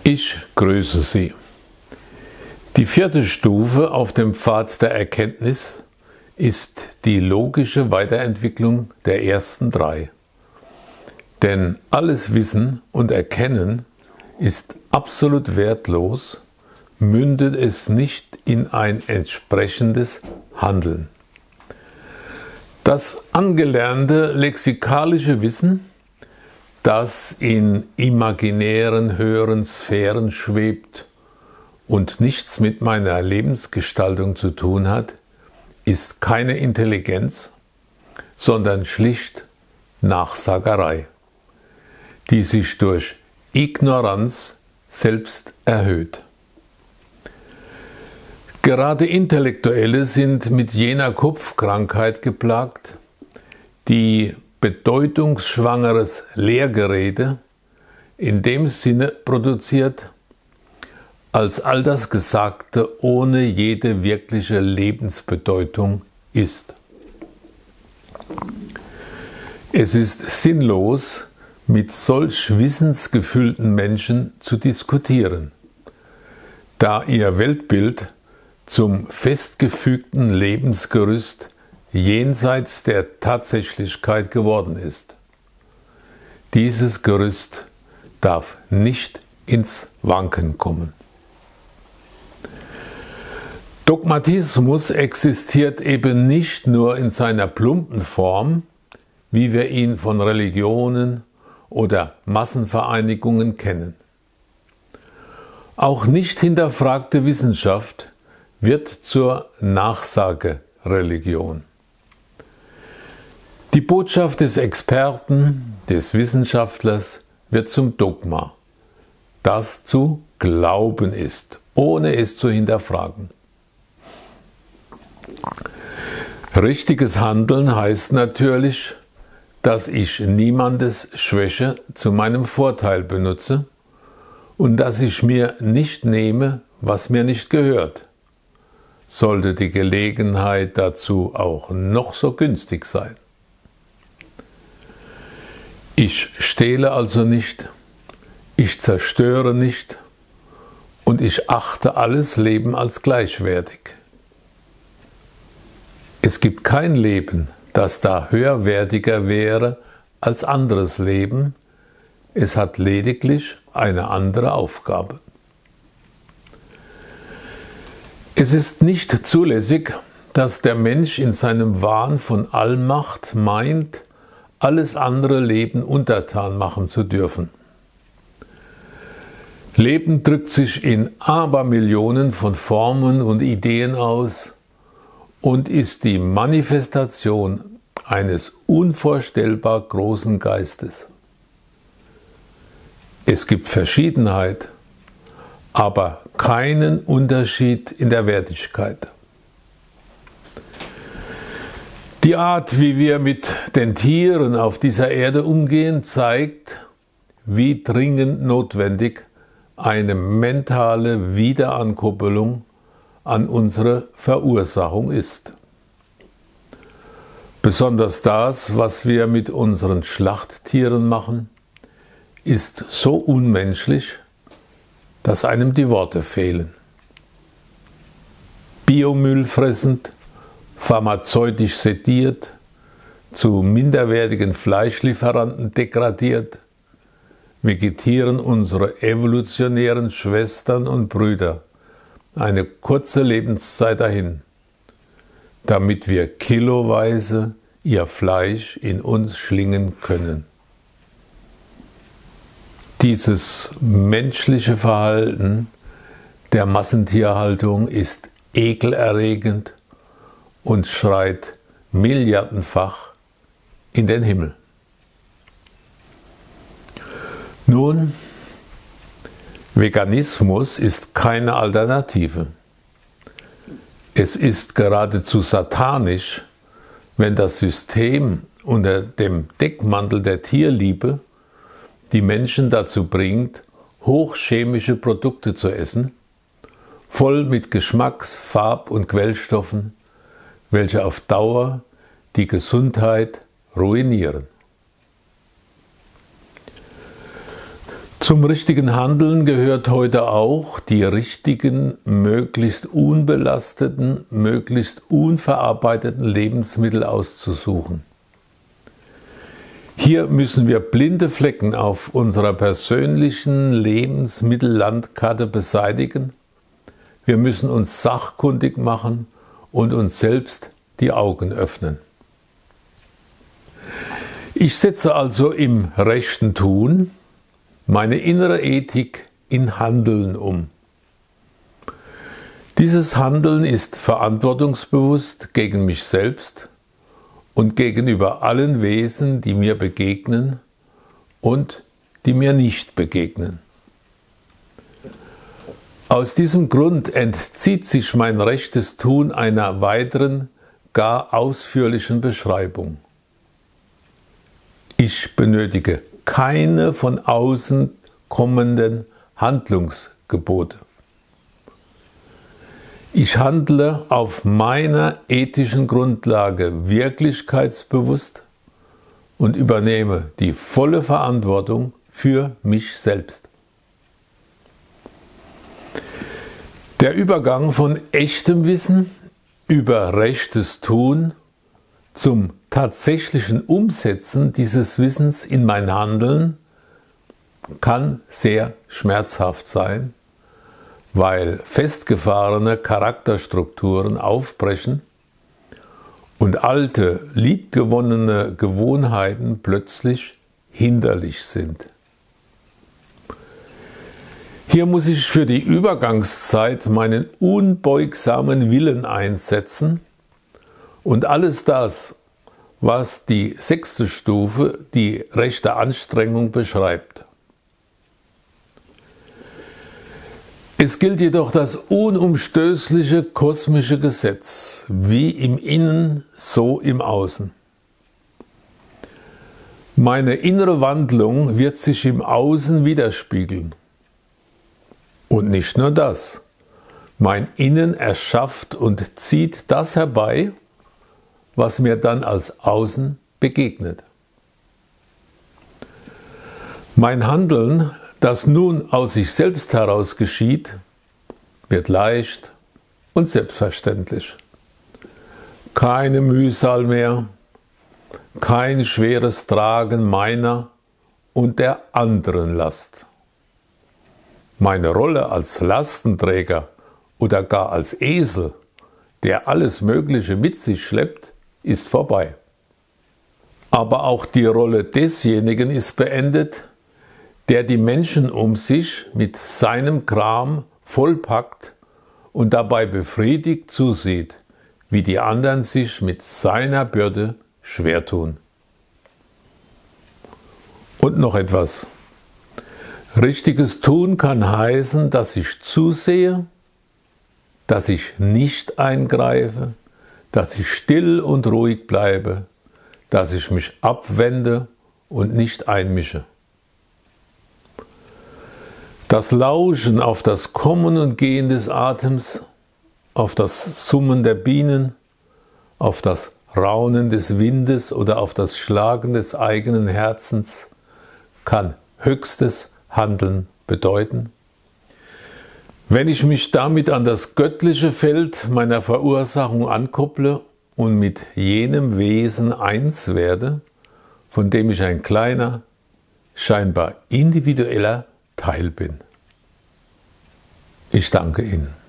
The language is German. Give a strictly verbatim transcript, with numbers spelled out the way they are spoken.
Ich grüße Sie. Die vierte Stufe auf dem Pfad der Erkenntnis ist die logische Weiterentwicklung der ersten drei. Denn alles Wissen und Erkennen ist absolut wertlos, mündet es nicht in ein entsprechendes Handeln. Das angelernte lexikalische Wissen, das in imaginären höheren Sphären schwebt und nichts mit meiner Lebensgestaltung zu tun hat, ist keine Intelligenz, sondern schlicht Nachsagerei, die sich durch Ignoranz selbst erhöht. Gerade Intellektuelle sind mit jener Kopfkrankheit geplagt, die bedeutungsschwangeres Lehrgerede in dem Sinne produziert, als all das Gesagte ohne jede wirkliche Lebensbedeutung ist. Es ist sinnlos, mit solch wissensgefüllten Menschen zu diskutieren, da ihr Weltbild zum festgefügten Lebensgerüst jenseits der Tatsächlichkeit geworden ist. Dieses Gerüst darf nicht ins Wanken kommen. Dogmatismus existiert eben nicht nur in seiner plumpen Form, wie wir ihn von Religionen oder Massenvereinigungen kennen. Auch nicht hinterfragte Wissenschaft wird zur Nachsagereligion. Die Botschaft des Experten, des Wissenschaftlers wird zum Dogma, das zu glauben ist, ohne es zu hinterfragen. Richtiges Handeln heißt natürlich, dass ich niemandes Schwäche zu meinem Vorteil benutze und dass ich mir nicht nehme, was mir nicht gehört, sollte die Gelegenheit dazu auch noch so günstig sein. Ich stehle also nicht, ich zerstöre nicht und ich achte alles Leben als gleichwertig. Es gibt kein Leben, das da höherwertiger wäre als anderes Leben, es hat lediglich eine andere Aufgabe. Es ist nicht zulässig, dass der Mensch in seinem Wahn von Allmacht meint, alles andere Leben untertan machen zu dürfen. Leben drückt sich in Abermillionen von Formen und Ideen aus und ist die Manifestation eines unvorstellbar großen Geistes. Es gibt Verschiedenheit, aber keinen Unterschied in der Wertigkeit. Die Art, wie wir mit den Tieren auf dieser Erde umgehen, zeigt, wie dringend notwendig eine mentale Wiederankuppelung an unsere Verursachung ist. Besonders das, was wir mit unseren Schlachttieren machen, ist so unmenschlich, dass einem die Worte fehlen. Biomüll fressend, pharmazeutisch sediert, zu minderwertigen Fleischlieferanten degradiert, vegetieren unsere evolutionären Schwestern und Brüder eine kurze Lebenszeit dahin, damit wir kiloweise ihr Fleisch in uns schlingen können. Dieses menschliche Verhalten der Massentierhaltung ist ekelerregend und schreit milliardenfach in den Himmel. Nun, Veganismus ist keine Alternative. Es ist geradezu satanisch, wenn das System unter dem Deckmantel der Tierliebe die Menschen dazu bringt, hochchemische Produkte zu essen, voll mit Geschmacks-, Farb- und Quellstoffen, welche auf Dauer die Gesundheit ruinieren. Zum richtigen Handeln gehört heute auch, die richtigen, möglichst unbelasteten, möglichst unverarbeiteten Lebensmittel auszusuchen. Hier müssen wir blinde Flecken auf unserer persönlichen Lebensmittellandkarte beseitigen. Wir müssen uns sachkundig machen und uns selbst die Augen öffnen. Ich setze also im rechten Tun meine innere Ethik in Handeln um. Dieses Handeln ist verantwortungsbewusst gegen mich selbst und gegenüber allen Wesen, die mir begegnen und die mir nicht begegnen. Aus diesem Grund entzieht sich mein rechtes Tun einer weiteren, gar ausführlichen Beschreibung. Ich benötige keine von außen kommenden Handlungsgebote. Ich handle auf meiner ethischen Grundlage wirklichkeitsbewusst und übernehme die volle Verantwortung für mich selbst. Der Übergang von echtem Wissen über rechtes Tun zum tatsächlichen Umsetzen dieses Wissens in mein Handeln kann sehr schmerzhaft sein, weil festgefahrene Charakterstrukturen aufbrechen und alte, liebgewonnene Gewohnheiten plötzlich hinderlich sind. Hier muss ich für die Übergangszeit meinen unbeugsamen Willen einsetzen und alles das, was die sechste Stufe, die rechte Anstrengung, beschreibt. Es gilt jedoch das unumstößliche kosmische Gesetz, wie im Innen, so im Außen. Meine innere Wandlung wird sich im Außen widerspiegeln. Und nicht nur das. Mein Innen erschafft und zieht das herbei, was mir dann als Außen begegnet. Mein Handeln, das nun aus sich selbst heraus geschieht, wird leicht und selbstverständlich. Keine Mühsal mehr, kein schweres Tragen meiner und der anderen Last. Meine Rolle als Lastenträger oder gar als Esel, der alles Mögliche mit sich schleppt, ist vorbei. Aber auch die Rolle desjenigen ist beendet, der die Menschen um sich mit seinem Kram vollpackt und dabei befriedigt zusieht, wie die anderen sich mit seiner Bürde schwer tun. Und noch etwas. Richtiges Tun kann heißen, dass ich zusehe, dass ich nicht eingreife, dass ich still und ruhig bleibe, dass ich mich abwende und nicht einmische. Das Lauschen auf das Kommen und Gehen des Atems, auf das Summen der Bienen, auf das Raunen des Windes oder auf das Schlagen des eigenen Herzens kann höchstes Handeln bedeuten. Wenn ich mich damit an das göttliche Feld meiner Verursachung ankopple und mit jenem Wesen eins werde, von dem ich ein kleiner, scheinbar individueller Teil bin. Ich danke Ihnen.